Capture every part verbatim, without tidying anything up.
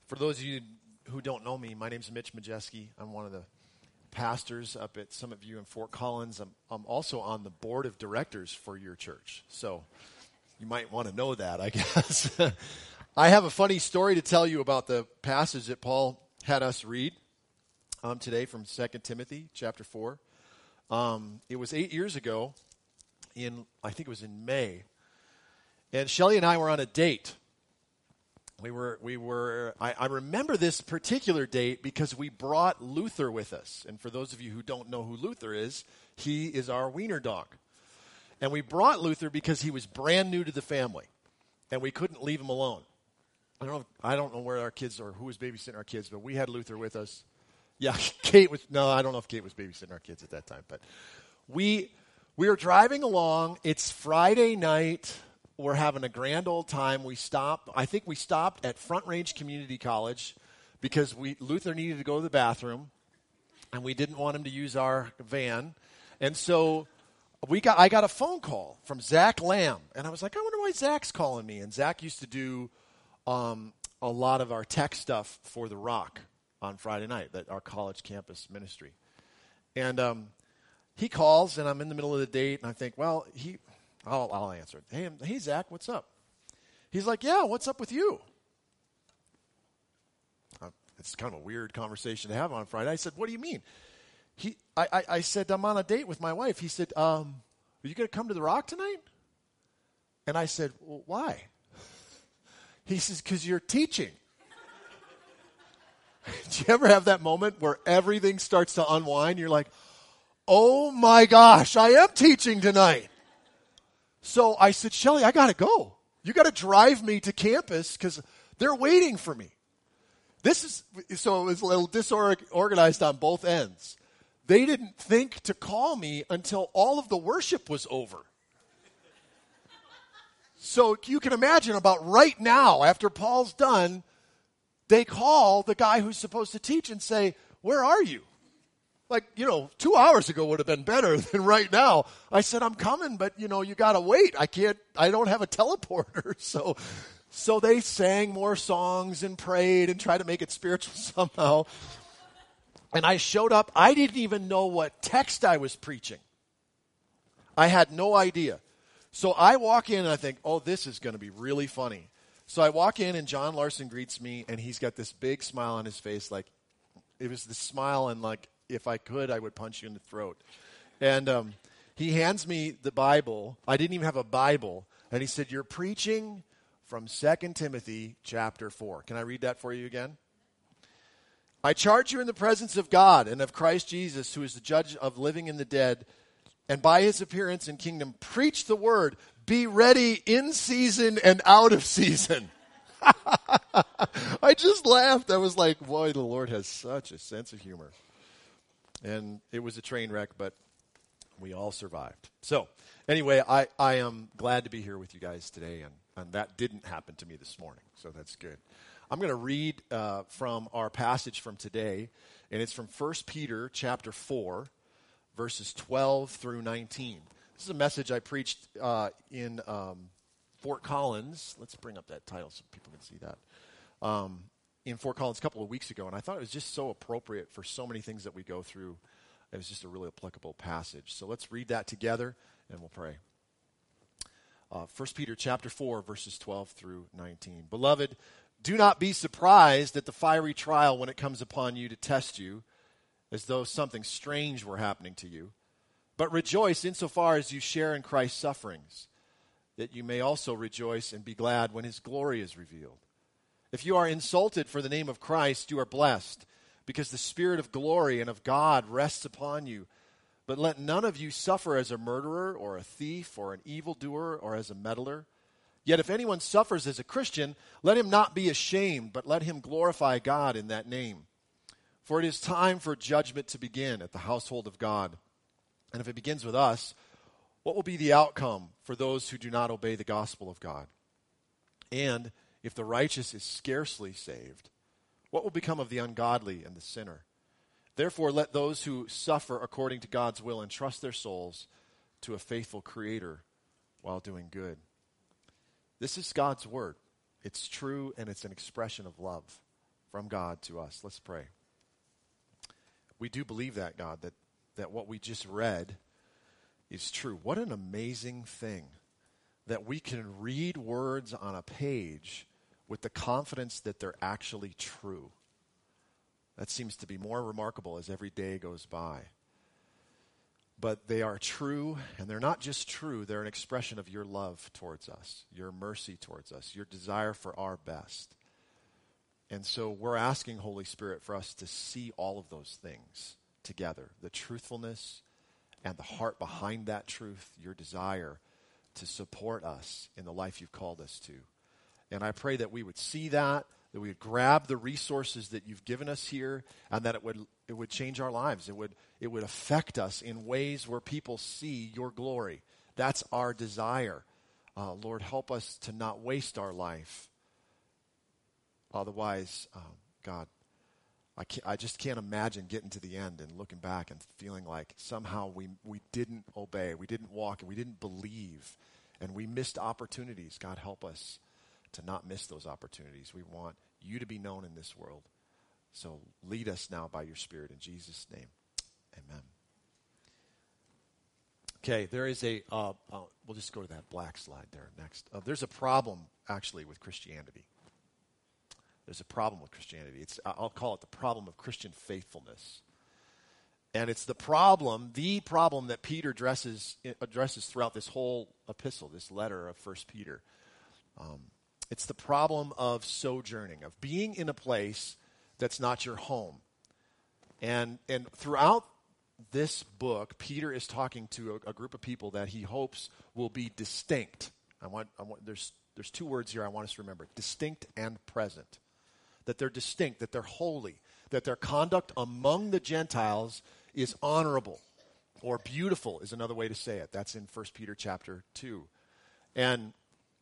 For those of you who don't know me, my name's Mitch Majeski. I'm one of the pastors up at some of you in Fort Collins. I'm, I'm also on the board of directors for your church. So you might want to know that, I guess. I have a funny story to tell you about the passage that Paul had us read um, today from Second Timothy chapter four. Um, it was eight years ago in, I think it was in May. And Shelley and I were on a date. We were, we were. I, I remember this particular date because we brought Luther with us. And for those of you who don't know who Luther is, he is our wiener dog. And we brought Luther because he was brand new to the family, and we couldn't leave him alone. I don't know. I don't know where our kids or who was babysitting our kids, but we had Luther with us. Yeah, Kate was. No, I don't know if Kate was babysitting our kids at that time, but we we were driving along. It's Friday night. We're having a grand old time. We stopped. I think we stopped at Front Range Community College because we Luther needed to go to the bathroom, and we didn't want him to use our van. And so we got. I got a phone call from Zach Lamb, and I was like, I wonder why Zach's calling me. And Zach used to do um, a lot of our tech stuff for The Rock on Friday night, that our college campus ministry. And um, he calls, and I'm in the middle of the date, and I think, well, he. I'll, I'll answer it. Hey, hey, Zach, what's up? He's like, yeah, what's up with you? Uh, it's kind of a weird conversation to have on Friday. I said, what do you mean? He, I, I, I said, I'm on a date with my wife. He said, um, are you going to come to the Rock tonight? And I said, well, why? He says, because you're teaching. Do you ever have that moment where everything starts to unwind? You're like, oh my gosh, I am teaching tonight. So I said, Shelley, I got to go. You got to drive me to campus because they're waiting for me. This is, so it was a little disorganized on both ends. They didn't think to call me until all of the worship was over. So you can imagine about right now, after Paul's done, they call the guy who's supposed to teach and say, where are you? Like, you know, two hours ago would have been better than right now. I said, I'm coming, but, you know, you got to wait. I can't, I don't have a teleporter. So, so they sang more songs and prayed and tried to make it spiritual somehow. And I showed up. I didn't even know what text I was preaching. I had no idea. So I walk in and I think, oh, this is going to be really funny. So I walk in and John Larson greets me and he's got this big smile on his face. Like, it was the smile and like, if I could, I would punch you in the throat. And um, he hands me the Bible. I didn't even have a Bible. And he said, you're preaching from Second Timothy chapter four. Can I read that for you again? I charge you in the presence of God and of Christ Jesus, who is the judge of living and the dead, and by his appearance and kingdom, preach the word. Be ready in season and out of season. I just laughed. I was like, boy, the Lord has such a sense of humor. And it was a train wreck, but we all survived. So anyway, I, I am glad to be here with you guys today, and, and that didn't happen to me this morning, so that's good. I'm going to read uh, from our passage from today, and it's from First Peter chapter four, verses twelve through nineteen. This is a message I preached uh, in um, Fort Collins. Let's bring up that title so people can see that. Um in Fort Collins a couple of weeks ago, and I thought it was just so appropriate for so many things that we go through. It was just a really applicable passage. So let's read that together, and we'll pray. Uh, First Peter chapter four, verses twelve through nineteen. Beloved, do not be surprised at the fiery trial when it comes upon you to test you, as though something strange were happening to you. But rejoice insofar as you share in Christ's sufferings, that you may also rejoice and be glad when his glory is revealed. If you are insulted for the name of Christ, you are blessed, because the Spirit of glory and of God rests upon you. But let none of you suffer as a murderer or a thief or an evildoer or as a meddler. Yet if anyone suffers as a Christian, let him not be ashamed, but let him glorify God in that name. For it is time for judgment to begin at the household of God. And if it begins with us, what will be the outcome for those who do not obey the gospel of God? And if the righteous is scarcely saved, what will become of the ungodly and the sinner? Therefore, let those who suffer according to God's will entrust their souls to a faithful Creator while doing good. This is God's word. It's true, and it's an expression of love. from God to us. Let's pray. We do believe that, God, that, that what we just read is true. What an amazing thing that we can read words on a page with the confidence that they're actually true. That seems to be more remarkable as every day goes by. But they are true, and they're not just true, they're an expression of your love towards us, your mercy towards us, your desire for our best. And so we're asking, Holy Spirit, for us to see all of those things together, the truthfulness and the heart behind that truth, your desire to support us in the life you've called us to. And I pray that we would see that, that we would grab the resources that you've given us here, and that it would it would change our lives. It would it would affect us in ways where people see your glory. That's our desire. Uh, Lord, help us to not waste our life. Otherwise, um, God, I can't, I just can't imagine getting to the end and looking back and feeling like somehow we we didn't obey, we didn't walk, and we didn't believe, and we missed opportunities. God, help us to not miss those opportunities. We want you to be known in this world. So lead us now by your Spirit in Jesus' name. Amen. Okay, there is a, uh, uh, we'll just go to that black slide there next. Uh, there's a problem, actually, with Christianity. There's a problem with Christianity. It's, I'll call it the problem of Christian faithfulness. And it's the problem, the problem that Peter addresses, addresses throughout this whole epistle, this letter of First Peter. Um, it's the problem of sojourning, of being in a place that's not your home. And and throughout this book, Peter is talking to a, a group of people that he hopes will be distinct. I want, I want there's there's two words here I want us to remember: distinct and present. That they're distinct, that they're holy, that their conduct among the Gentiles is honorable, or beautiful is another way to say it. That's in First Peter chapter two. And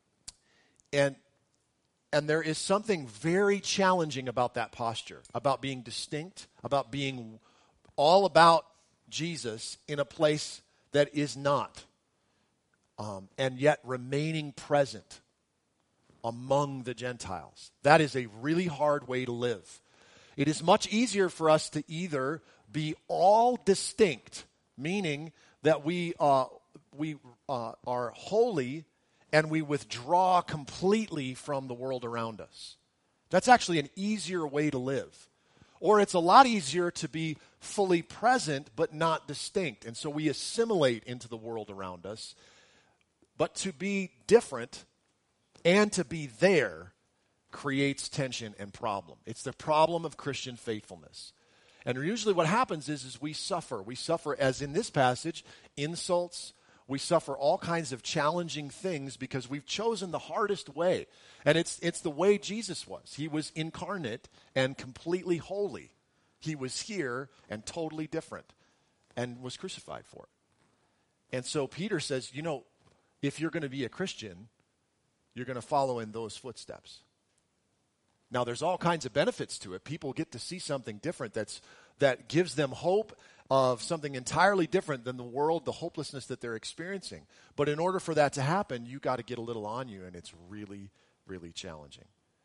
and and there is something very challenging about that posture, about being distinct, about being all about Jesus in a place that is not, um, and yet remaining present among the Gentiles. That is a really hard way to live. It is much easier for us to either be all distinct, meaning that we uh, we uh, are holy and we withdraw completely from the world around us. That's actually an easier way to live. Or it's a lot easier to be fully present but not distinct. And so we assimilate into the world around us. But to be different and to be there creates tension and problem. It's the problem of Christian faithfulness. And usually what happens is, is we suffer. We suffer, as in this passage, insults. We suffer all kinds of challenging things because we've chosen the hardest way. And it's it's the way Jesus was. He was incarnate and completely holy. He was here and totally different and was crucified for it. And so Peter says, you know, if you're going to be a Christian, you're going to follow in those footsteps. Now, there's all kinds of benefits to it. People get to see something different that's that gives them hope of something entirely different than the world, the hopelessness that they're experiencing. But in order for that to happen, you got to get a little on you, and it's really, really challenging.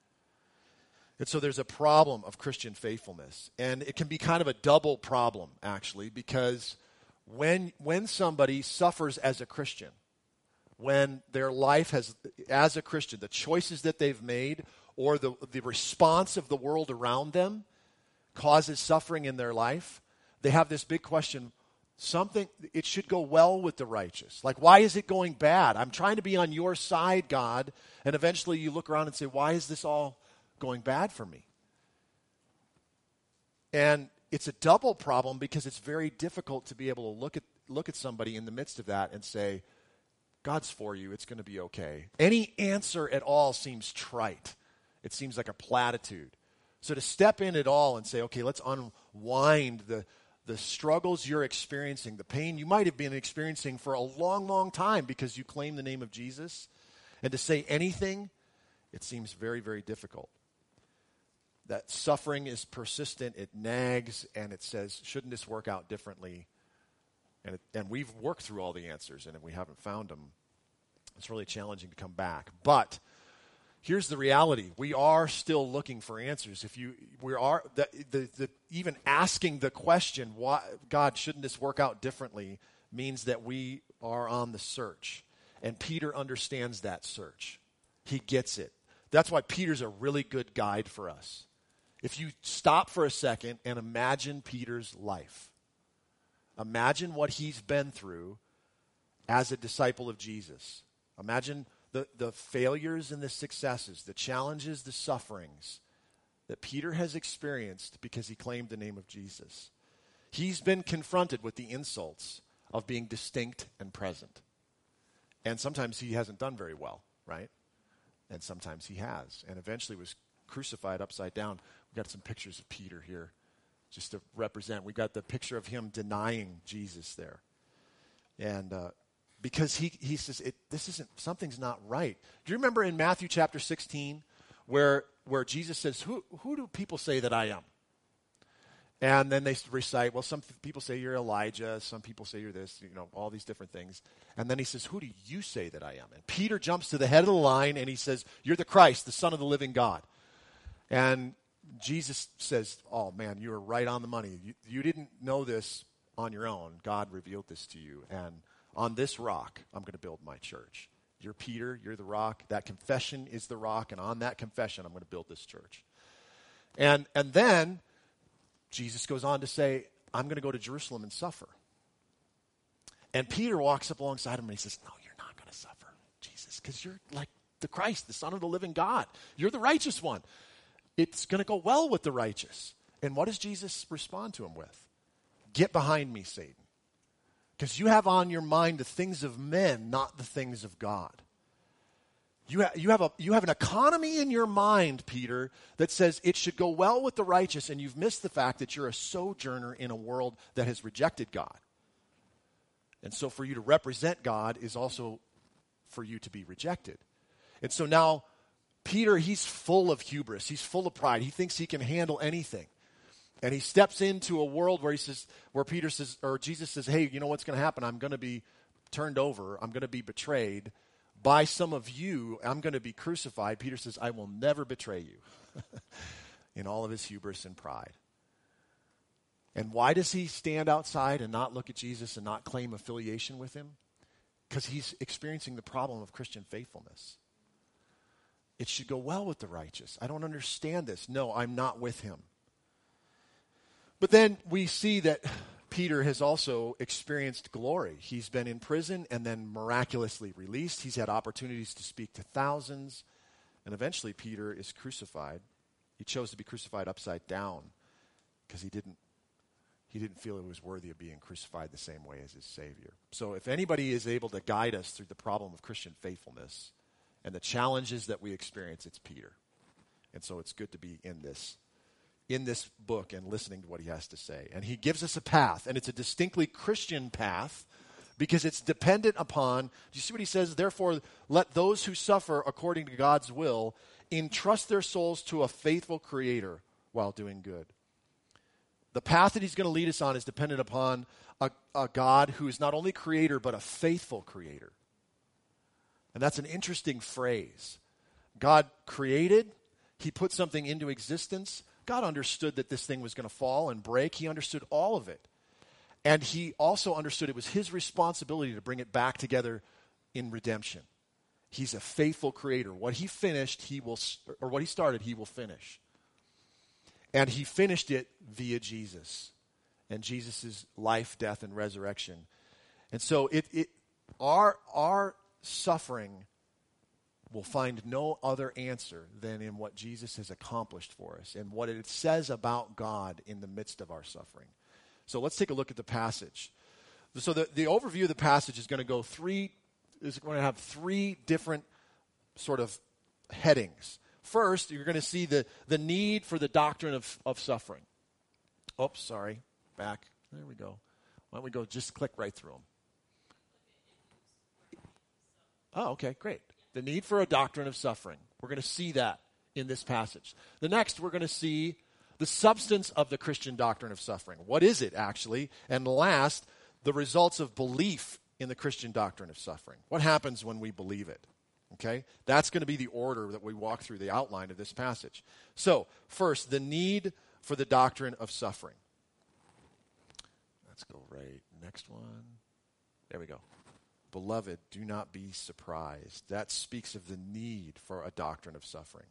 And so there's a problem of Christian faithfulness. And it can be kind of a double problem, actually, because when when somebody suffers as a Christian, when their life has, as a Christian, the choices that they've made or the, the response of the world around them causes suffering in their life, they have this big question, something, it should go well with the righteous. Like, why is it going bad? I'm trying to be on your side, God. And eventually you look around and say, why is this all going bad for me? And it's a double problem because it's very difficult to be able to look at look at somebody in the midst of that and say, God's for you, it's going to be okay. Any answer at all seems trite. It seems like a platitude. So to step in at all and say, okay, let's unwind the, the struggles you're experiencing, the pain you might have been experiencing for a long, long time because you claim the name of Jesus, and to say anything, it seems very, very difficult. That suffering is persistent, it nags, and it says, shouldn't this work out differently? And, it, and we've worked through all the answers, and if we haven't found them, it's really challenging to come back. But here's the reality. We are still looking for answers. If you, we are, the, the, the, even asking the question, why, God, shouldn't this work out differently, means that we are on the search. And Peter understands that search. He gets it. That's why Peter's a really good guide for us. If you stop for a second and imagine Peter's life, imagine what he's been through as a disciple of Jesus. Imagine the, the failures and the successes, the challenges, the sufferings that Peter has experienced because he claimed the name of Jesus. He's been confronted with the insults of being distinct and present. And sometimes he hasn't done very well, right? And sometimes he has. And eventually was crucified upside down. We've got some pictures of Peter here just to represent. We've got the picture of him denying Jesus there. And uh, because he, he says, it, this isn't, something's not right. Do you remember in Matthew chapter sixteen where, where Jesus says, who, who do people say that I am? And then they recite, well, some people say you're Elijah. Some people say you're this, you know, all these different things. And then he says, who do you say that I am? And Peter jumps to the head of the line and he says, you're the Christ, the Son of the living God. And Jesus says, oh, man, you were right on the money. You, you didn't know this on your own. God revealed this to you. And on this rock, I'm going to build my church. You're Peter. You're the rock. That confession is the rock. And on that confession, I'm going to build this church. And and then Jesus goes on to say, I'm going to go to Jerusalem and suffer. And Peter walks up alongside him and he says, no, you're not going to suffer, Jesus, because you're like the Christ, the Son of the living God. You're the righteous one. It's going to go well with the righteous. And what does Jesus respond to him with? Get behind me, Satan. Because you have on your mind the things of men, not the things of God. You, ha- you, have a, you have an economy in your mind, Peter, that says it should go well with the righteous, and you've missed the fact that you're a sojourner in a world that has rejected God. And so for you to represent God is also for you to be rejected. And so now Peter, he's full of hubris. He's full of pride. He thinks he can handle anything. And he steps into a world where he says, where Peter says, or Jesus says, hey, you know what's going to happen? I'm going to be turned over. I'm going to be betrayed by some of you. I'm going to be crucified. Peter says, I will never betray you in all of his hubris and pride. And why does he stand outside and not look at Jesus and not claim affiliation with him? Because he's experiencing the problem of Christian faithfulness. It should go well with the righteous. I don't understand this. No, I'm not with him. But then we see that Peter has also experienced glory. He's been in prison and then miraculously released. He's had opportunities to speak to thousands. And eventually Peter is crucified. He chose to be crucified upside down because he didn't he didn't feel it was worthy of being crucified the same way as his Savior. So if anybody is able to guide us through the problem of Christian faithfulness and the challenges that we experience, it's Peter. And so it's good to be in this in this book and listening to what he has to say. And he gives us a path, and it's a distinctly Christian path because it's dependent upon, do you see what he says? Therefore, let those who suffer according to God's will entrust their souls to a faithful Creator while doing good. The path that he's going to lead us on is dependent upon a, a God who is not only Creator, but a faithful Creator. And that's an interesting phrase. God created, he put something into existence. God understood that this thing was going to fall and break. He understood all of it. And he also understood it was his responsibility to bring it back together in redemption. He's a faithful creator. What he finished, he will, or what he started, he will finish. And he finished it via Jesus and Jesus' life, death, and resurrection. And so it, it our, our suffering will find no other answer than in what Jesus has accomplished for us and what it says about God in the midst of our suffering. So let's take a look at the passage. So the, the overview of the passage is going to go three, is going to have three different sort of headings. First, you're going to see the, the need for the doctrine of, of suffering. Oops, sorry. Back. There we go. Why don't we go just click right through them. Oh, okay, great. The need for a doctrine of suffering. We're going to see that in this passage. The next, we're going to see the substance of the Christian doctrine of suffering. What is it, actually? And last, the results of belief in the Christian doctrine of suffering. What happens when we believe it? Okay? That's going to be the order that we walk through the outline of this passage. So, first, the need for the doctrine of suffering. Let's go right. Next one. There we go. Beloved, do not be surprised. That speaks of the need for a doctrine of suffering.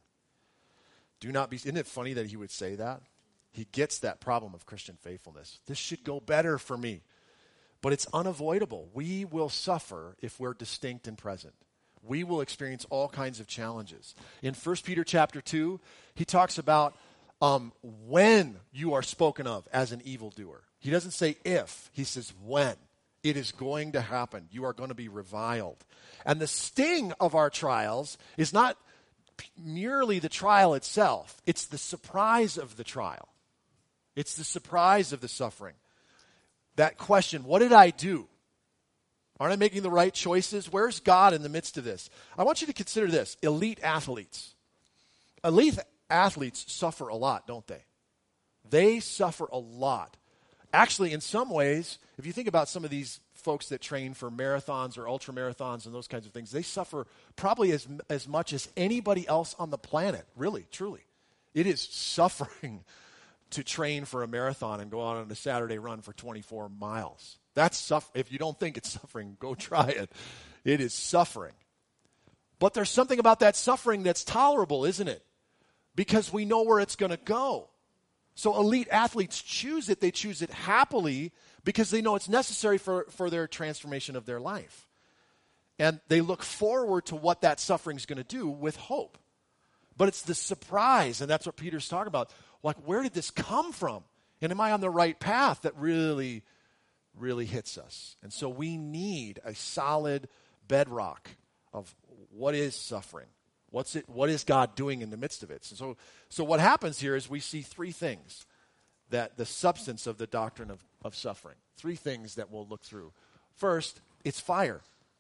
Do not be, isn't it funny that he would say that? He gets that problem of Christian faithfulness. This should go better for me. But it's unavoidable. We will suffer if we're distinct and present. We will experience all kinds of challenges. In First Peter chapter two, he talks about um, when you are spoken of as an evildoer. He doesn't say if, he says when. It is going to happen. You are going to be reviled. And the sting of our trials is not p- merely the trial itself. It's the surprise of the trial. It's the surprise of the suffering. That question, what did I do? Aren't I making the right choices? Where's God in the midst of this? I want you to consider this. Elite athletes. Elite athletes suffer a lot, don't they? They suffer a lot. Actually, in some ways, if you think about some of these folks that train for marathons or ultra marathons and those kinds of things, they suffer probably as, as much as anybody else on the planet, really, truly. It is suffering to train for a marathon and go out on a Saturday run for twenty-four miles. That's suff- If you don't think it's suffering, go try it. It is suffering. But there's something about that suffering that's tolerable, isn't it? Because we know where it's going to go. So elite athletes choose it. They choose it happily because they know it's necessary for, for their transformation of their life. And they look forward to what that suffering is going to do with hope. But it's the surprise, and that's what Peter's talking about. Like, where did this come from? And am I on the right path? That really, really hits us. And so we need a solid bedrock of what is suffering. What's it? What is God doing in the midst of it? So, so what happens here is we see three things that the substance of the doctrine of, of suffering. Three things that we'll look through. First, it's fire.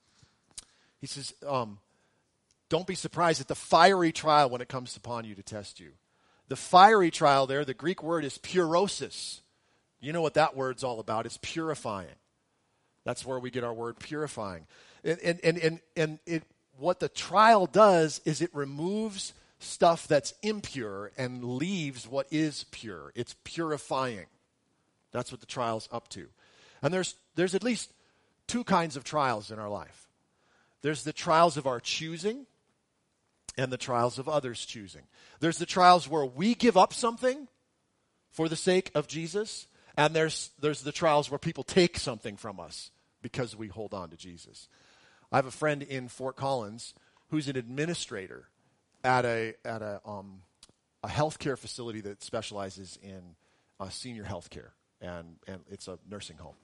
He says, um, don't be surprised at the fiery trial when it comes upon you to test you. The fiery trial there, the Greek word is purosis. You know what that word's all about. It's purifying. That's where we get our word purifying. And, and, and, and, and it, what the trial does is it removes stuff that's impure and leaves what is pure. It's purifying. That's what the trial's up to. And there's there's at least two kinds of trials in our life. There's the trials of our choosing and the trials of others choosing. There's the trials where we give up something for the sake of Jesus, and there's there's the trials where people take something from us because we hold on to Jesus. I have a friend in Fort Collins who's an administrator at a at a um, a healthcare facility that specializes in uh, senior health care, and and it's a nursing home.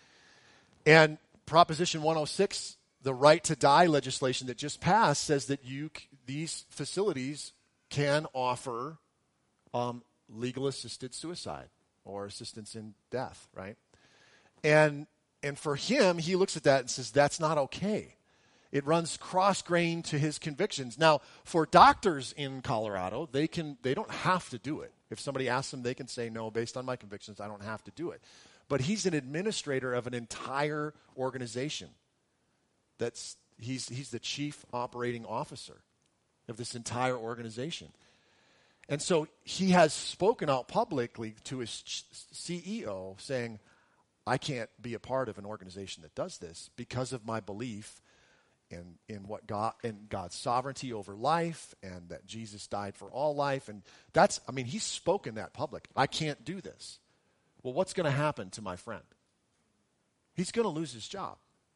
And Proposition one oh six, the right to die legislation that just passed, says that you these facilities can offer um, legal assisted suicide or assistance in death, right? And and for him, he looks at that and says that's not okay. It runs cross-grain to his convictions. Now, for doctors in Colorado, they can they don't have to do it. If somebody asks them, they can say, no, based on my convictions, I don't have to do it. But he's an administrator of an entire organization. That's he's he's the chief operating officer of this entire organization. And so he has spoken out publicly to his C E O saying, I can't be a part of an organization that does this because of my belief in, in what God in God's sovereignty over life and that Jesus died for all life. And that's, I mean, he's spoken that public. I can't do this. Well, what's going to happen to my friend? He's going to lose his job.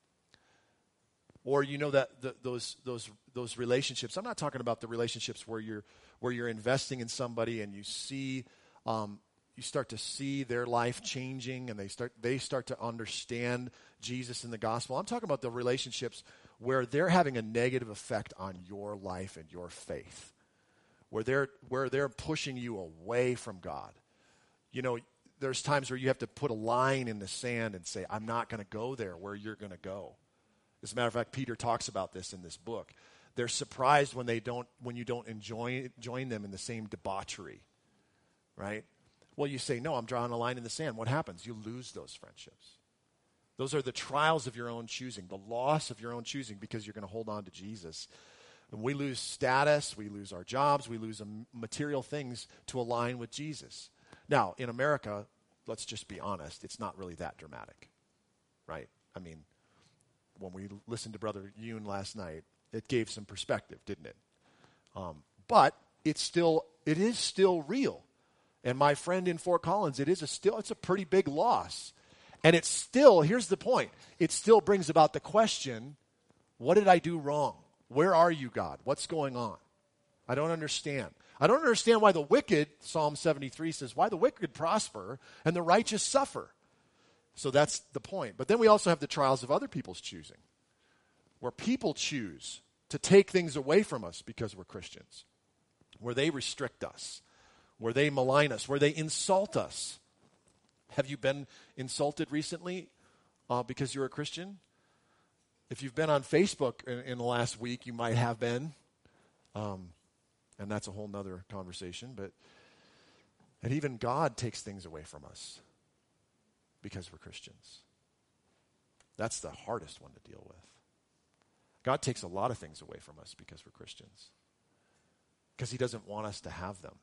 Or you know that the, those those those relationships. I'm not talking about the relationships where you're where you're investing in somebody and you see um, you start to see their life changing and they start they start to understand Jesus and the gospel. I'm talking about the relationships where they're having a negative effect on your life and your faith, where they're where they're pushing you away from God. You know, there's times where you have to put a line in the sand and say, I'm not going to go there where you're going to go. As a matter of fact, Peter talks about this in this book. They're surprised when they don't, when you don't enjoy, join them in the same debauchery, right? Well, you say, no, I'm drawing a line in the sand. What happens? You lose those friendships. Those are the trials of your own choosing, the loss of your own choosing because you're going to hold on to Jesus. And we lose status, we lose our jobs, we lose um, material things to align with Jesus. Now, in America, let's just be honest, it's not really that dramatic, right? I mean, when we listened to Brother Yoon last night, it gave some perspective, didn't it? Um, but it's still, it is still real. And my friend in Fort Collins, it is a still, it's a pretty big loss. And it's still, here's the point, it still brings about the question, what did I do wrong? Where are you, God? What's going on? I don't understand. I don't understand why the wicked, Psalm seventy-three says, why the wicked prosper and the righteous suffer. So that's the point. But then we also have the trials of other people's choosing, where people choose to take things away from us because we're Christians, where they restrict us, where they malign us, where they insult us. Have you been insulted recently uh, because you're a Christian? If you've been on Facebook in, in the last week, you might have been. Um, and that's a whole nother conversation. But and even God takes things away from us because we're Christians. That's the hardest one to deal with. God takes a lot of things away from us because we're Christians. Because he doesn't want us to have them.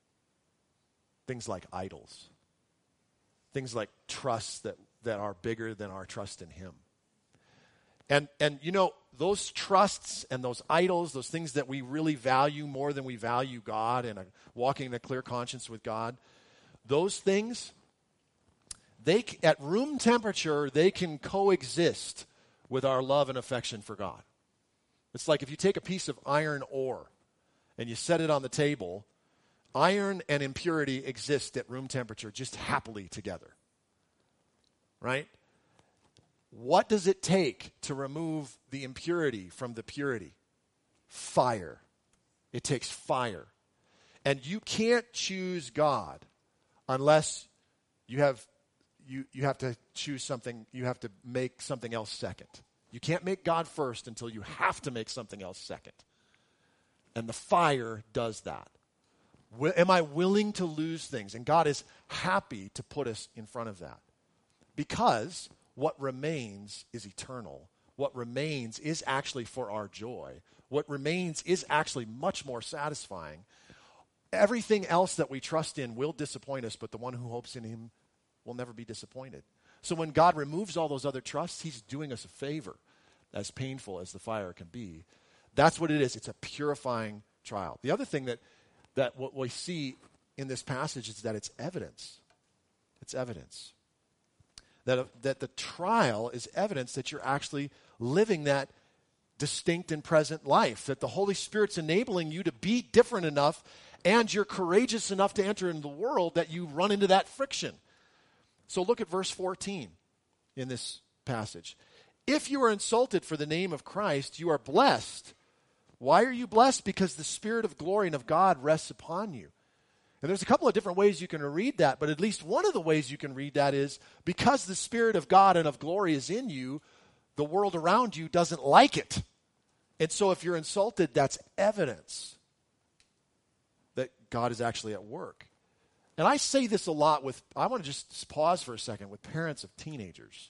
Things like idols. Things like trusts that, that are bigger than our trust in him. And, and you know, those trusts and those idols, those things that we really value more than we value God and a, walking in a clear conscience with God, those things, they at room temperature, they can coexist with our love and affection for God. It's like if you take a piece of iron ore and you set it on the table, iron and impurity exist at room temperature just happily together. Right? What does it take to remove the impurity from the purity? Fire. It takes fire. And you can't choose God unless you have you, you have to choose something, you have to make something else second. You can't make God first until you have to make something else second. And the fire does that. W- am I willing to lose things? And God is happy to put us in front of that. Because what remains is eternal. What remains is actually for our joy. What remains is actually much more satisfying. Everything else that we trust in will disappoint us, but the one who hopes in him will never be disappointed. So when God removes all those other trusts, he's doing us a favor, as painful as the fire can be. That's what it is. It's a purifying trial. The other thing that, that what we see in this passage is that it's evidence. It's evidence. That, that the trial is evidence that you're actually living that distinct and present life, that the Holy Spirit's enabling you to be different enough and you're courageous enough to enter into the world that you run into that friction. So look at verse fourteen in this passage. If you are insulted for the name of Christ, you are blessed. Why are you blessed? Because the Spirit of glory and of God rests upon you. And there's a couple of different ways you can read that, but at least one of the ways you can read that is because the Spirit of God and of glory is in you, the world around you doesn't like it. And so if you're insulted, that's evidence that God is actually at work. And I say this a lot with, I want to just pause for a second, with parents of teenagers.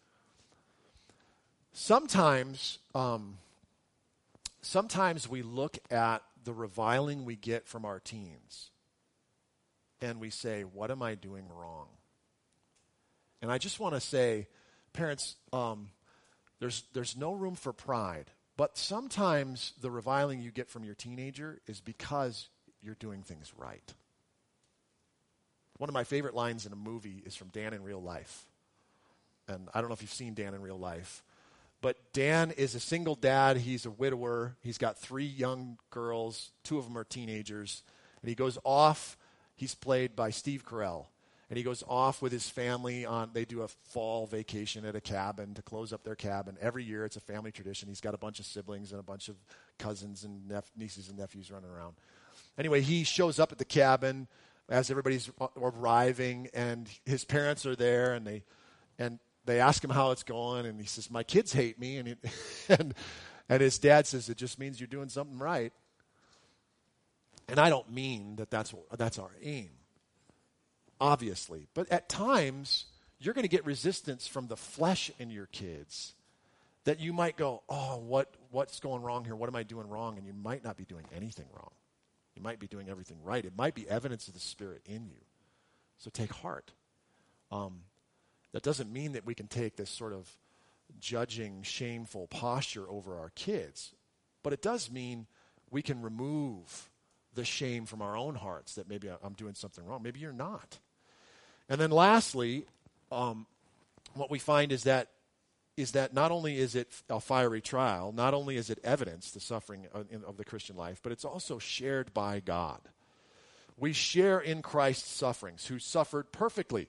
Sometimes, um, sometimes we look at the reviling we get from our teens and we say, what am I doing wrong? And I just want to say, parents, um, there's there's no room for pride. But sometimes the reviling you get from your teenager is because you're doing things right. One of my favorite lines in a movie is from Dan in Real Life. And I don't know if you've seen Dan in Real Life. But Dan is a single dad. He's a widower. He's got three young girls. Two of them are teenagers. And he goes off. He's played by Steve Carell. And he goes off with his family on, they do a fall vacation at a cabin to close up their cabin. Every year it's a family tradition. He's got a bunch of siblings and a bunch of cousins and nep- nieces and nephews running around. Anyway, he shows up at the cabin as everybody's arriving, and his parents are there, and they and they ask him how it's going, and he says, my kids hate me. And, he, and, and his dad says, it just means you're doing something right. And I don't mean that that's, that's our aim, obviously. But at times, you're going to get resistance from the flesh in your kids that you might go, oh, what what's going wrong here? What am I doing wrong? And you might not be doing anything wrong. You might be doing everything right. It might be evidence of the Spirit in you. So take heart. Um, that doesn't mean that we can take this sort of judging, shameful posture over our kids. But it does mean we can remove the shame from our own hearts that maybe I'm doing something wrong. Maybe you're not. And then lastly, um, what we find is that is that not only is it a fiery trial, not only is it evidence, the suffering of, in, of the Christian life, but it's also shared by God. We share in Christ's sufferings, who suffered perfectly.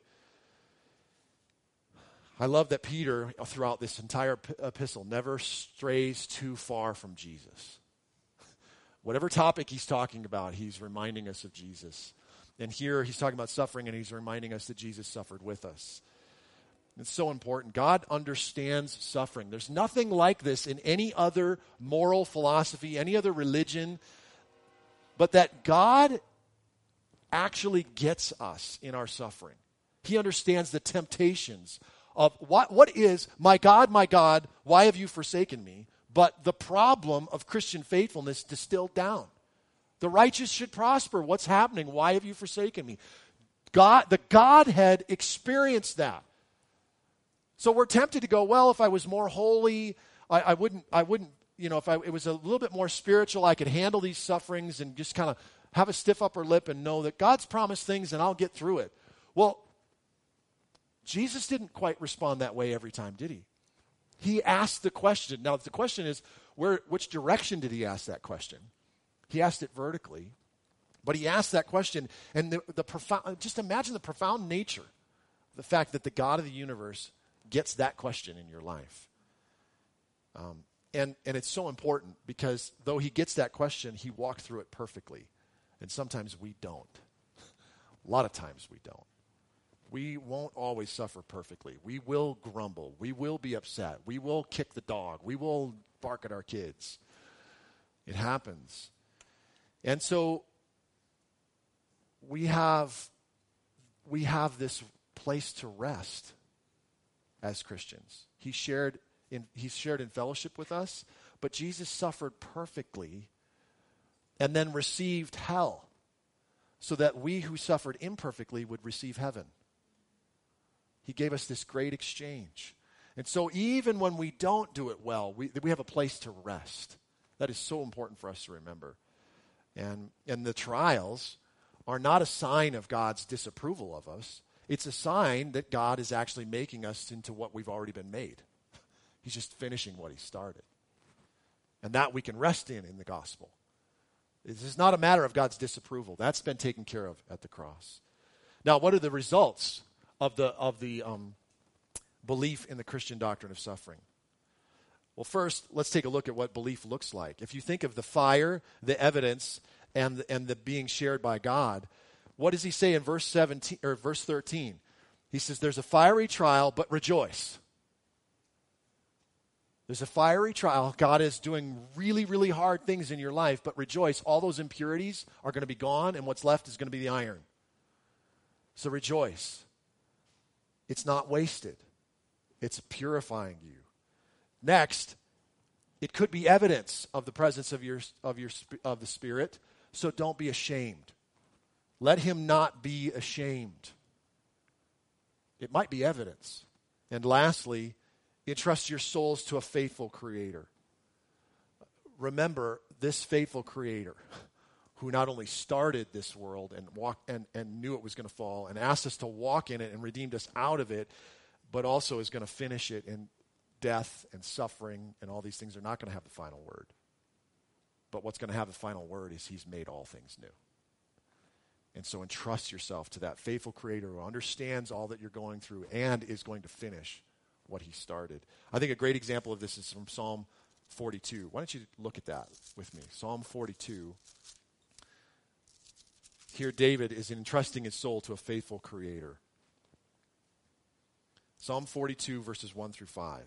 I love that Peter, throughout this entire p- epistle, never strays too far from Jesus. Whatever topic he's talking about, he's reminding us of Jesus. And here he's talking about suffering, and he's reminding us that Jesus suffered with us. It's so important. God understands suffering. There's nothing like this in any other moral philosophy, any other religion, but that God actually gets us in our suffering. He understands the temptations of what, what is, my God, my God, why have you forsaken me? But the problem of Christian faithfulness distilled down. The righteous should prosper. What's happening? Why have you forsaken me? God, the Godhead experienced that. So we're tempted to go, well, if I was more holy, I, I wouldn't, I wouldn't, you know, if I, it was a little bit more spiritual, I could handle these sufferings and just kind of have a stiff upper lip and know that God's promised things and I'll get through it. Well, Jesus didn't quite respond that way every time, did he? He asked the question. Now, the question is, where, which direction did he ask that question? He asked it vertically, but he asked that question, and the, the profound, just imagine the profound nature, the fact that the God of the universe gets that question in your life. Um, and, and it's so important because though he gets that question, he walked through it perfectly. And sometimes we don't. A lot of times we don't. We won't always suffer perfectly. We will grumble. We will be upset. We will kick the dog. We will bark at our kids. It happens. And so we have, we have this place to rest as Christians. He shared in, he's shared in fellowship with us, but Jesus suffered perfectly and then received hell so that we who suffered imperfectly would receive heaven. He gave us this great exchange. And so even when we don't do it well, we, we have a place to rest. That is so important for us to remember. And, and the trials are not a sign of God's disapproval of us. It's a sign that God is actually making us into what we've already been made. He's just finishing what he started. And that we can rest in in the gospel. This is not a matter of God's disapproval. That's been taken care of at the cross. Now, what are the results of the of the um, belief in the Christian doctrine of suffering? Well, first, let's take a look at what belief looks like. If you think of the fire, the evidence, and and the being shared by God, what does he say in verse seventeen or verse thirteen? He says, "There's a fiery trial, but rejoice." There's a fiery trial. God is doing really, really hard things in your life, but rejoice. All those impurities are going to be gone, and what's left is going to be the iron. So rejoice. It's not wasted. It's purifying you. Next, it could be evidence of the presence of your of your of the Spirit. So don't be ashamed. Let him not be ashamed. It might be evidence. And lastly, entrust your souls to a faithful Creator. Remember this faithful Creator who not only started this world and walked and, and knew it was going to fall and asked us to walk in it and redeemed us out of it, but also is going to finish it in death and suffering, and all these things are not going to have the final word. But what's going to have the final word is he's made all things new. And so entrust yourself to that faithful Creator who understands all that you're going through and is going to finish what he started. I think a great example of this is from Psalm forty-two. Why don't you look at that with me? Psalm forty-two. Here David is entrusting his soul to a faithful Creator. Psalm forty-two, verses one through five.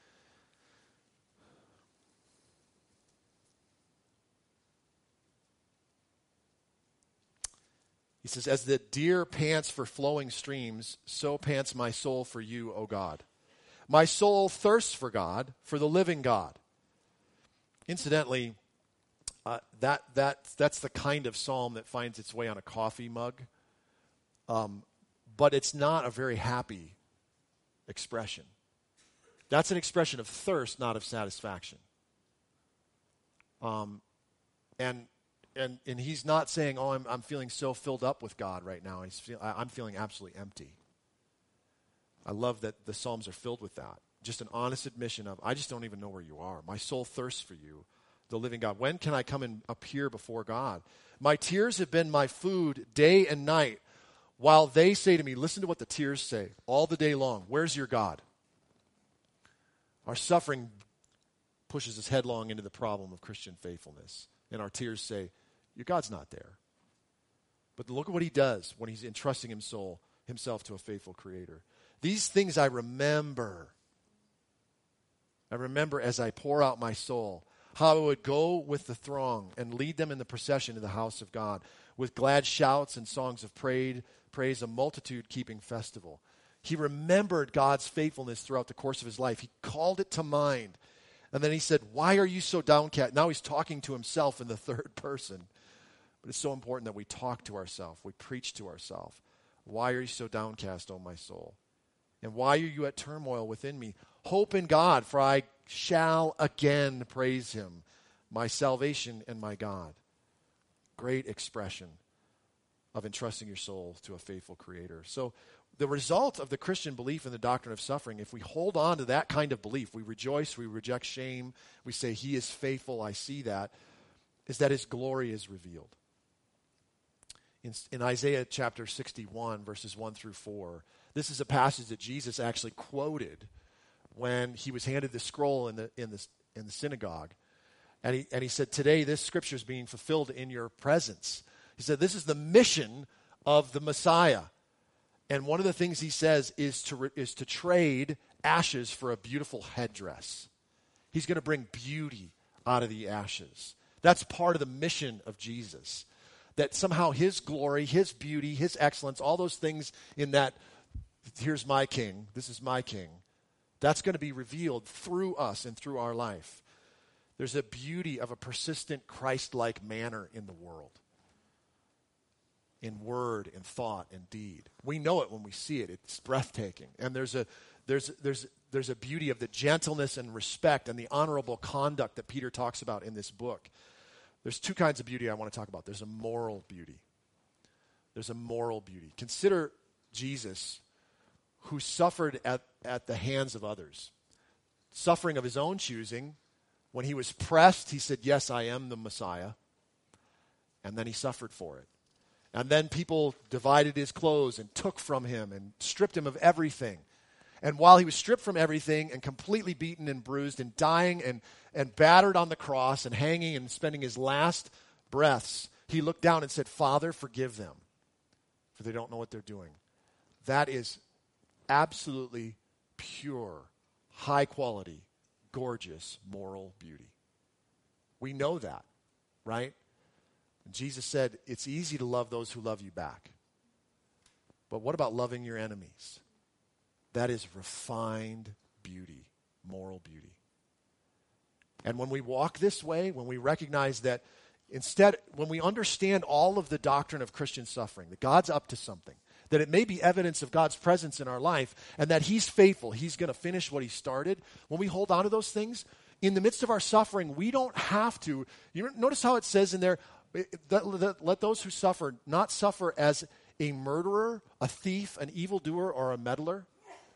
He says, "As the deer pants for flowing streams, so pants my soul for you, O God. My soul thirsts for God, for the living God. Incidentally, uh, that that that's the kind of psalm that finds its way on a coffee mug. Um, but it's not a very happy expression. That's an expression of thirst, not of satisfaction. Um, and and and he's not saying, "Oh, I'm I'm feeling so filled up with God right now. He's feel, I, I'm feeling absolutely empty." I love that the Psalms are filled with that. Just an honest admission of, I just don't even know where you are. My soul thirsts for you, the living God. When can I come and appear before God? My tears have been my food day and night, while they say to me, listen to what the tears say all the day long, where's your God? Our suffering pushes us headlong into the problem of Christian faithfulness. And our tears say, your God's not there. But look at what he does when he's entrusting his soul, himself to a faithful creator. These things I remember. I remember as I pour out my soul, how I would go with the throng and lead them in the procession to the house of God, with glad shouts and songs of praise, praise a multitude keeping festival. He remembered God's faithfulness throughout the course of his life. He called it to mind. And then he said, why are you so downcast? Now he's talking to himself in the third person. But it's so important that we talk to ourselves. We preach to ourselves. Why are you so downcast, O my soul? And why are you at turmoil within me? Hope in God, for I shall again praise him, my salvation and my God. Great expression of entrusting your soul to a faithful creator. So the result of the Christian belief in the doctrine of suffering, if we hold on to that kind of belief, we rejoice, we reject shame, we say he is faithful, I see that, is that his glory is revealed. In, in Isaiah chapter sixty-one, verses one through four, this is a passage that Jesus actually quoted when he was handed the scroll in the in the in the synagogue, and he and he said, "Today this scripture is being fulfilled in your presence." He said, "This is the mission of the Messiah," and one of the things he says is to re, is to trade ashes for a beautiful headdress. He's going to bring beauty out of the ashes. That's part of the mission of Jesus. That somehow his glory, his beauty, his excellence, all those things in that, here's my king, this is my king, that's going to be revealed through us and through our life. There's a beauty of a persistent Christ-like manner in the world. In word, in thought, in deed. We know it when we see it. It's breathtaking. And there's a there's there's there's a beauty of the gentleness and respect and the honorable conduct that Peter talks about in this book. There's two kinds of beauty I want to talk about. There's a moral beauty. There's a moral beauty. Consider Jesus, who suffered at, at the hands of others. Suffering of his own choosing. When he was pressed, he said, yes, I am the Messiah. And then he suffered for it. And then people divided his clothes and took from him and stripped him of everything. And while he was stripped from everything and completely beaten and bruised and dying and, and battered on the cross and hanging and spending his last breaths, he looked down and said, Father, forgive them, for they don't know what they're doing. That is absolutely pure, high quality, gorgeous, moral beauty. We know that, right? Jesus said, it's easy to love those who love you back. But what about loving your enemies? That is refined beauty, moral beauty. And when we walk this way, when we recognize that instead, when we understand all of the doctrine of Christian suffering, that God's up to something, that it may be evidence of God's presence in our life, and that he's faithful, he's going to finish what he started, when we hold on to those things, in the midst of our suffering, we don't have to. You notice how it says in there, let those who suffer not suffer as a murderer, a thief, an evildoer, or a meddler.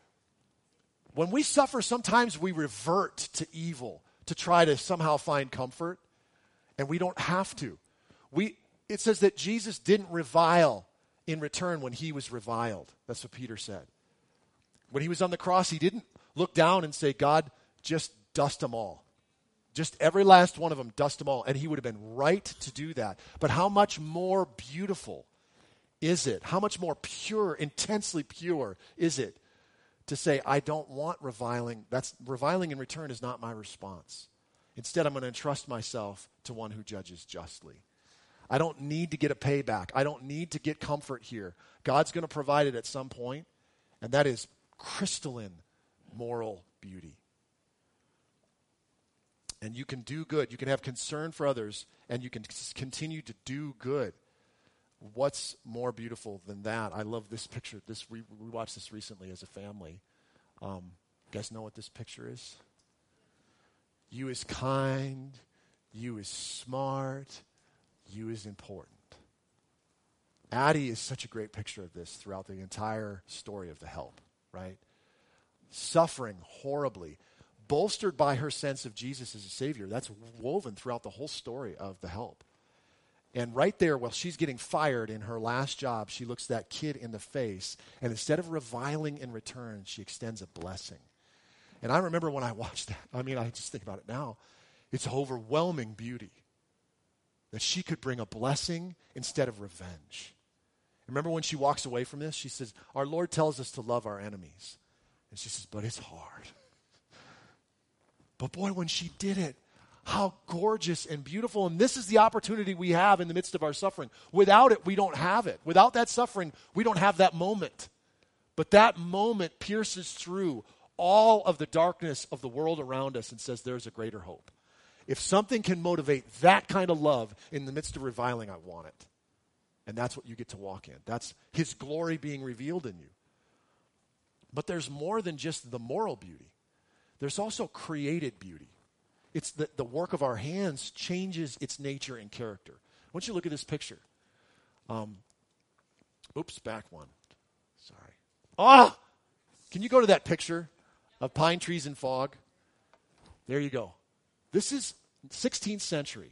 When we suffer, sometimes we revert to evil to try to somehow find comfort, and we don't have to. We, it says that Jesus didn't revile in return when he was reviled. That's what Peter said. When he was on the cross, he didn't look down and say, God, just dust them all. Just every last one of them, dust them all. And he would have been right to do that. But how much more beautiful is it? How much more pure, intensely pure is it to say, I don't want reviling. That's reviling in return is not my response. Instead, I'm going to entrust myself to one who judges justly. I don't need to get a payback. I don't need to get comfort here. God's going to provide it at some point, and that is crystalline moral beauty. And you can do good. You can have concern for others, and you can c- continue to do good. What's more beautiful than that? I love this picture. This we, we watched this recently as a family. Um, you guys know what this picture is? You is kind. You is smart. You is important. Addie is such a great picture of this throughout the entire story of the help, right? Suffering horribly, bolstered by her sense of Jesus as a Savior. That's woven throughout the whole story of the help. And right there, while she's getting fired in her last job, she looks that kid in the face, and instead of reviling in return, she extends a blessing. And I remember when I watched that, I mean, I just think about it now, it's overwhelming beauty that she could bring a blessing instead of revenge. Remember when she walks away from this, she says, our Lord tells us to love our enemies. And she says, but it's hard. But boy, when she did it, how gorgeous and beautiful. And this is the opportunity we have in the midst of our suffering. Without it, we don't have it. Without that suffering, we don't have that moment. But that moment pierces through all of the darkness of the world around us and says there's a greater hope. If something can motivate that kind of love in the midst of reviling, I want it. And that's what you get to walk in. That's his glory being revealed in you. But there's more than just the moral beauty. There's also created beauty. It's the, the work of our hands changes its nature and character. I want you to look at this picture. Um, oops, back one. Sorry. Ah! Can you go to that picture of pine trees and fog? There you go. This is sixteenth century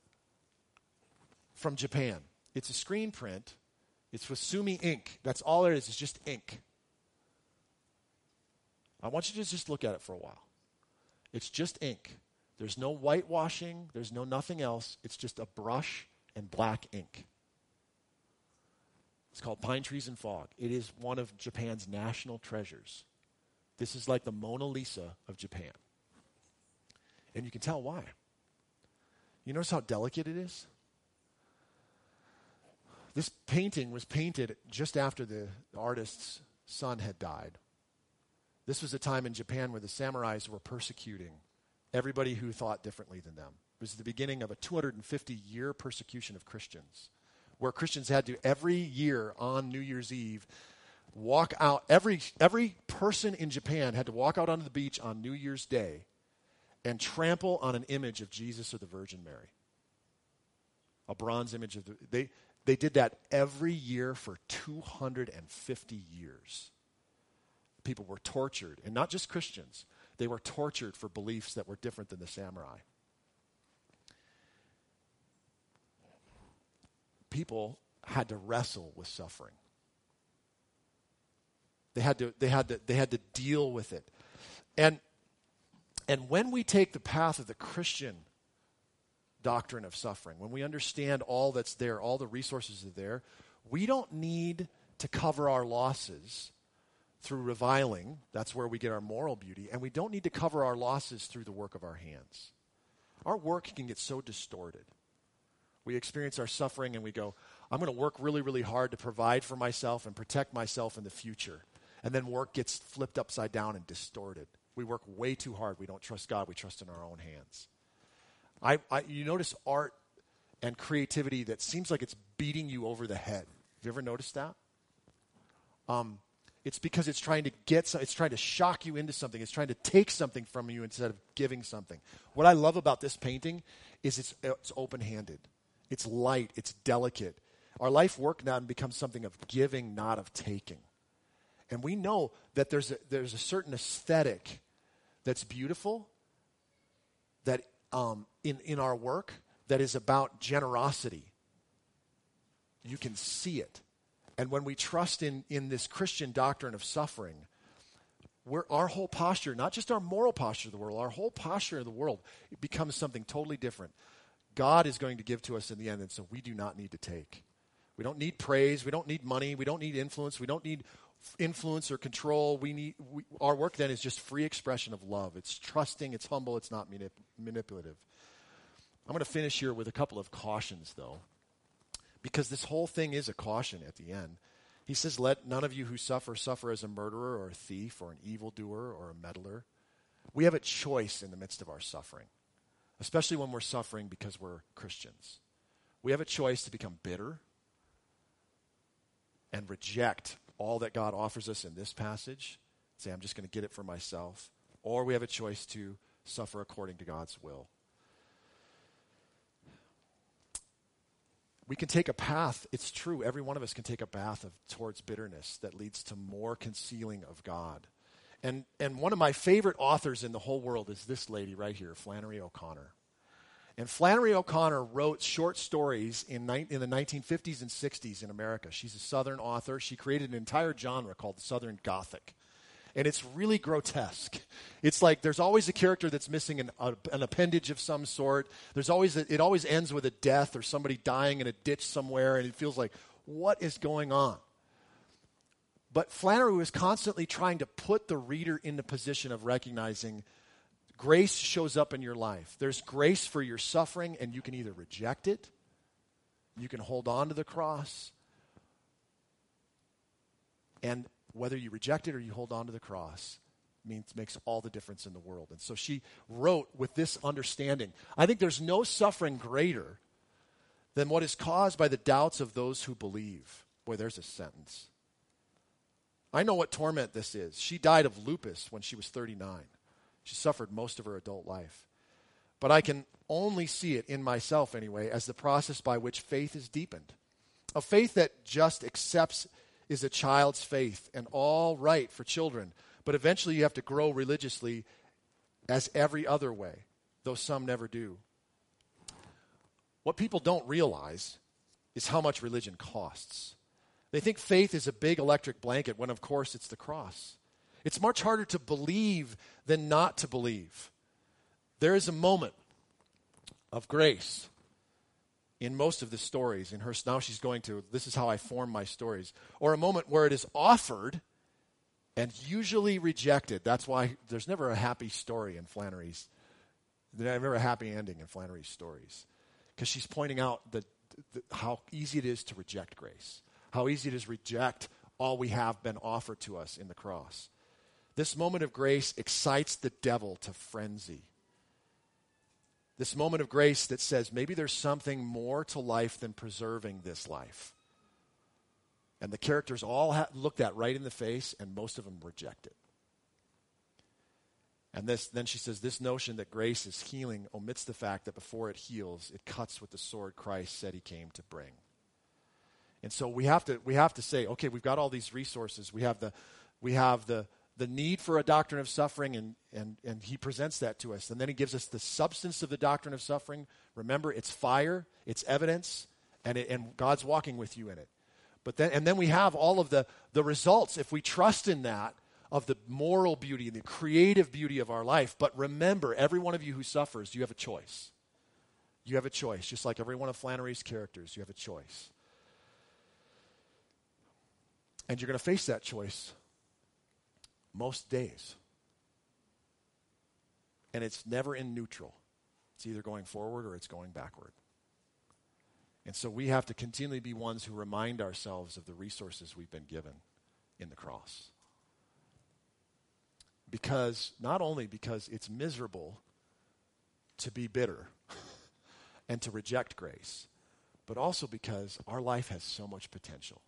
from Japan. It's a screen print. It's with Sumi ink. That's all it is. It's just ink. I want you to just look at it for a while. It's just ink. There's no whitewashing. There's no nothing else. It's just a brush and black ink. It's called Pine Trees and Fog. It is one of Japan's national treasures. This is like the Mona Lisa of Japan. And you can tell why. You notice how delicate it is? This painting was painted just after the artist's son had died. This was a time in Japan where the samurais were persecuting everybody who thought differently than them. It was the beginning of a two hundred fifty year persecution of Christians, where Christians had to, every year on New Year's Eve, walk out. Every, every person in Japan had to walk out onto the beach on New Year's Day and trample on an image of Jesus or the Virgin Mary. A bronze image of the... They, they did that every year for two hundred fifty years. People were tortured, and not just Christians. They were tortured for beliefs that were different than the samurai. People had to wrestle with suffering. They had to, they had to, they had to deal with it. And, and when we take the path of the Christian doctrine of suffering, when we understand all that's there, all the resources are there, we don't need to cover our losses through reviling. That's where we get our moral beauty. And we don't need to cover our losses through the work of our hands. Our work can get so distorted. We experience our suffering and we go, I'm going to work really, really hard to provide for myself and protect myself in the future. And then work gets flipped upside down and distorted. We work way too hard. We don't trust God. We trust in our own hands. I, I, you notice art and creativity that seems like it's beating you over the head. Have you ever noticed that? Um, It's because it's trying to get, some, it's trying to shock you into something. It's trying to take something from you instead of giving something. What I love about this painting is it's, it's open-handed. It's light. It's delicate. Our life work now becomes something of giving, not of taking. And we know that there's a, there's a certain aesthetic that's beautiful that um, in, in our work that is about generosity. You can see it. And when we trust in, in this Christian doctrine of suffering, we're, our whole posture, not just our moral posture of the world, our whole posture of the world, it becomes something totally different. God is going to give to us in the end, and so we do not need to take. We don't need praise. We don't need money. We don't need influence. We don't need influence or control. We need we, our work then is just free expression of love. It's trusting. It's humble. It's not manip- manipulative. I'm going to finish here with a couple of cautions, though. Because this whole thing is a caution at the end. He says, let none of you who suffer, suffer as a murderer or a thief or an evildoer or a meddler. We have a choice in the midst of our suffering. especially when we're suffering because we're Christians. We have a choice to become bitter and reject all that God offers us in this passage, say, I'm just going to get it for myself, or we have a choice to suffer according to God's will. We can take a path, it's true, every one of us can take a path of towards bitterness that leads to more concealing of God. And and one of my favorite authors in the whole world is this lady right here, Flannery O'Connor. And Flannery O'Connor wrote short stories in, ni- in the nineteen fifties and sixties in America. She's a Southern author. She created an entire genre called Southern Gothic. And it's really grotesque. It's like there's always a character that's missing an, a, an appendage of some sort. There's always a, it always ends with a death or somebody dying in a ditch somewhere, and it feels like, what is going on? But Flannery was constantly trying to put the reader in the position of recognizing grace shows up in your life. There's grace for your suffering, and you can either reject it, you can hold on to the cross, and whether you reject it or you hold on to the cross means makes all the difference in the world. And so she wrote with this understanding. I think there's no suffering greater than what is caused by the doubts of those who believe. Boy, there's a sentence. I know what torment this is. She died of lupus when she was thirty-nine. She suffered most of her adult life. But I can only see it in myself anyway as the process by which faith is deepened. A faith that just accepts is a child's faith and all right for children. But eventually you have to grow religiously as every other way, though some never do. What people don't realize is how much religion costs. They think faith is a big electric blanket when, of course, it's the cross. It's much harder to believe than not to believe. There is a moment of grace in most of the stories. In her, now she's going to, this is how I form my stories. Or a moment where it is offered and usually rejected. That's why there's never a happy story in Flannery's. There's never a happy ending in Flannery's stories. Because she's pointing out the, the, how easy it is to reject grace. How easy it is to reject all we have been offered to us in the cross. This moment of grace excites the devil to frenzy. This moment of grace that says maybe there's something more to life than preserving this life. And the characters all ha- look that right in the face, and most of them reject it. And this, then she says, this notion that grace is healing omits the fact that before it heals, it cuts with the sword Christ said he came to bring. And so we have to we have to say, okay, we've got all these resources. We have the we have the the need for a doctrine of suffering, and, and, and he presents that to us. And then he gives us the substance of the doctrine of suffering. Remember, it's fire, it's evidence, and, it, and God's walking with you in it. But then, and then we have all of the, the results, if we trust in that, of the moral beauty and the creative beauty of our life. But remember, every one of you who suffers, you have a choice. You have a choice, just like every one of Flannery's characters, you have a choice. And you're going to face that choice most days. And it's never in neutral. It's either going forward or it's going backward. And so we have to continually be ones who remind ourselves of the resources we've been given in the cross. Because, not only because it's miserable to be bitter and to reject grace, but also because our life has so much potential.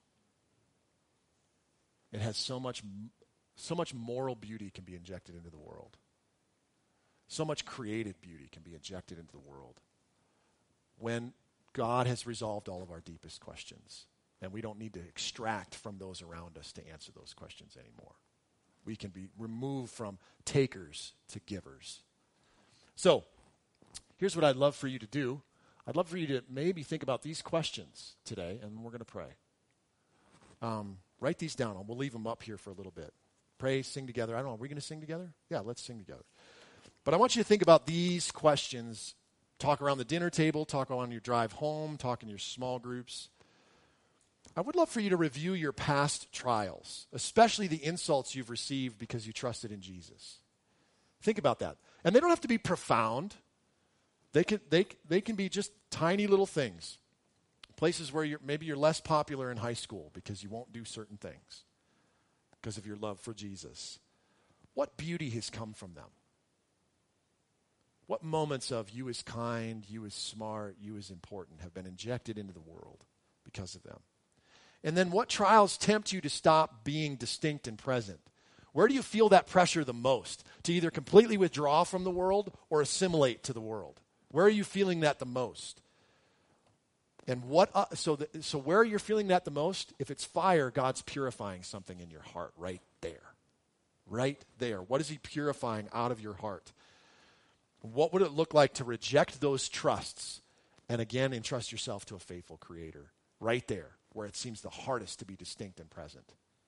It has so much So much moral beauty can be injected into the world. So much creative beauty can be injected into the world when God has resolved all of our deepest questions. And we don't need to extract from those around us to answer those questions anymore. We can be removed from takers to givers. So, here's what I'd love for you to do. I'd love for you to maybe think about these questions today, and we're going to pray. Um, write these down. We'll leave them up here for a little bit. Pray, sing together. I don't know, are we going to sing together? Yeah, let's sing together. But I want you to think about these questions. Talk around the dinner table, talk on your drive home, talk in your small groups. I would love for you to review your past trials, especially the insults you've received because you trusted in Jesus. Think about that. And they don't have to be profound. They can, they, they can be just tiny little things. Places where you're, maybe you're less popular in high school because you won't do certain things because of your love for Jesus. What beauty has come from them? What moments of you as kind, you as smart, you as important have been injected into the world because of them? And then what trials tempt you to stop being distinct and present? Where do you feel that pressure the most? To either completely withdraw from the world or assimilate to the world? Where are you feeling that the most? And what? Uh, so, the, so where you're feeling that the most, if it's fire, God's purifying something in your heart right there. Right there. What is he purifying out of your heart? What would it look like to reject those trusts and again entrust yourself to a faithful creator? Right there, where it seems the hardest to be distinct and present.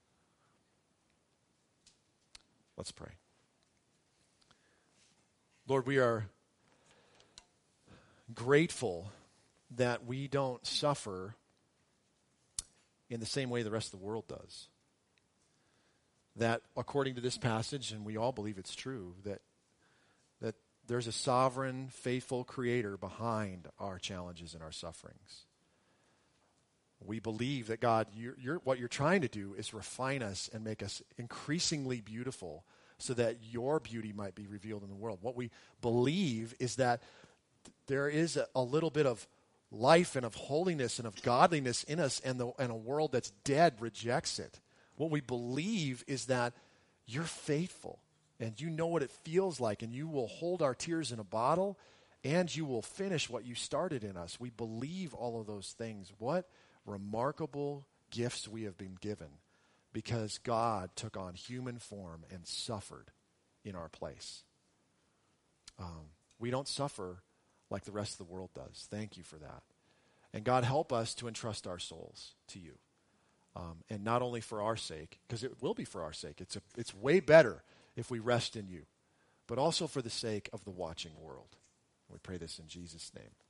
Let's pray. Lord, we are grateful that we don't suffer in the same way the rest of the world does. That according to this passage, and we all believe it's true, that that there's a sovereign, faithful creator behind our challenges and our sufferings. We believe that God, you're, you're, what you're trying to do is refine us and make us increasingly beautiful so that your beauty might be revealed in the world. What we believe is that th- there is a, a little bit of life and of holiness and of godliness in us, and, the, and a world that's dead rejects it. What we believe is that you're faithful and you know what it feels like, and you will hold our tears in a bottle, and you will finish what you started in us. We believe all of those things. What remarkable gifts we have been given because God took on human form and suffered in our place. Um, we don't suffer like the rest of the world does. Thank you for that. And God, help us to entrust our souls to you. Um, and not only for our sake, because it will be for our sake. It's a, it's way better if we rest in you, but also for the sake of the watching world. We pray this in Jesus' name.